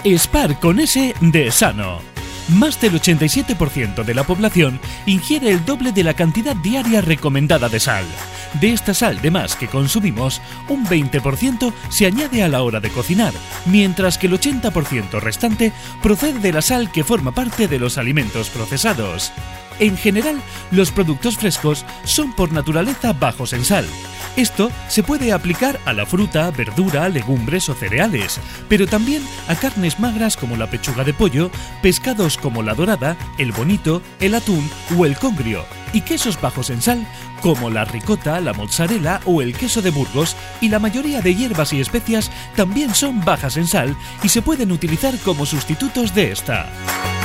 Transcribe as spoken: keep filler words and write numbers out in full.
Spar con S de sano. Más del ochenta y siete por ciento de la población ingiere el doble de la cantidad diaria recomendada de sal. De esta sal de más que consumimos, un veinte por ciento se añade a la hora de cocinar, mientras que el ochenta por ciento restante procede de la sal que forma parte de los alimentos procesados. En general, los productos frescos son por naturaleza bajos en sal. Esto se puede aplicar a la fruta, verdura, legumbres o cereales, pero también a carnes magras como la pechuga de pollo, pescados como la dorada, el bonito, el atún o el congrio, y quesos bajos en sal como la ricota, la mozzarella o el queso de Burgos, y la mayoría de hierbas y especias también son bajas en sal y se pueden utilizar como sustitutos de esta.